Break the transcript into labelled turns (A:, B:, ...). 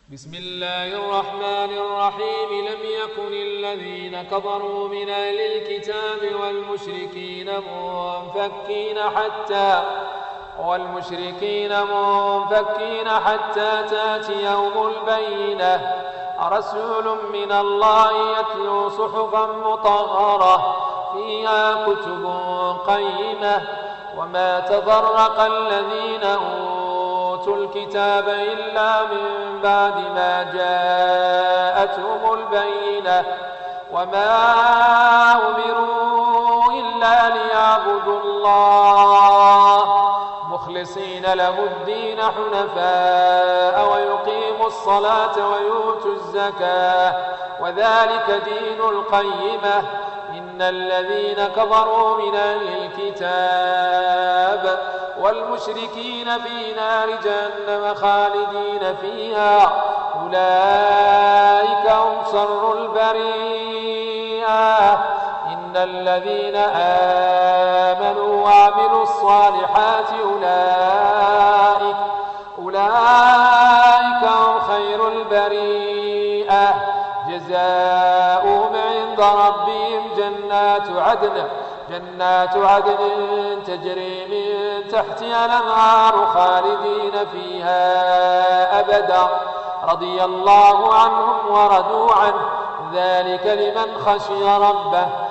A: بسم الله الرحمن الرحيم. لم يكن الذين كفروا من أهل الكتاب والمشركين حتى تأتيهم البينة. رسول من الله يتلو صحفا مطهرة فيها كتب قيمة. وما تفرق الذين أوتوا الكتاب إلا من بعد ما جاءتهم البينة. وما أمروا إلا ليعبدوا الله مخلصين له الدين حنفاء ويقيموا الصلاة ويؤتوا الزكاة وذلك دين القيمة. إن الذين كفروا من أهل الكتاب والمشركين في نار جهنم خالدين فيها أولئك هم شر البرية. إن الذين آمنوا وعملوا الصالحات أولئك هم خير البرية. جزاؤهم عند ربهم جنات عدن تجري من تحتها الأنهار خالدين فيها أبدا. رضي الله عنهم ورضوا عنه ذلك لمن خشي ربه.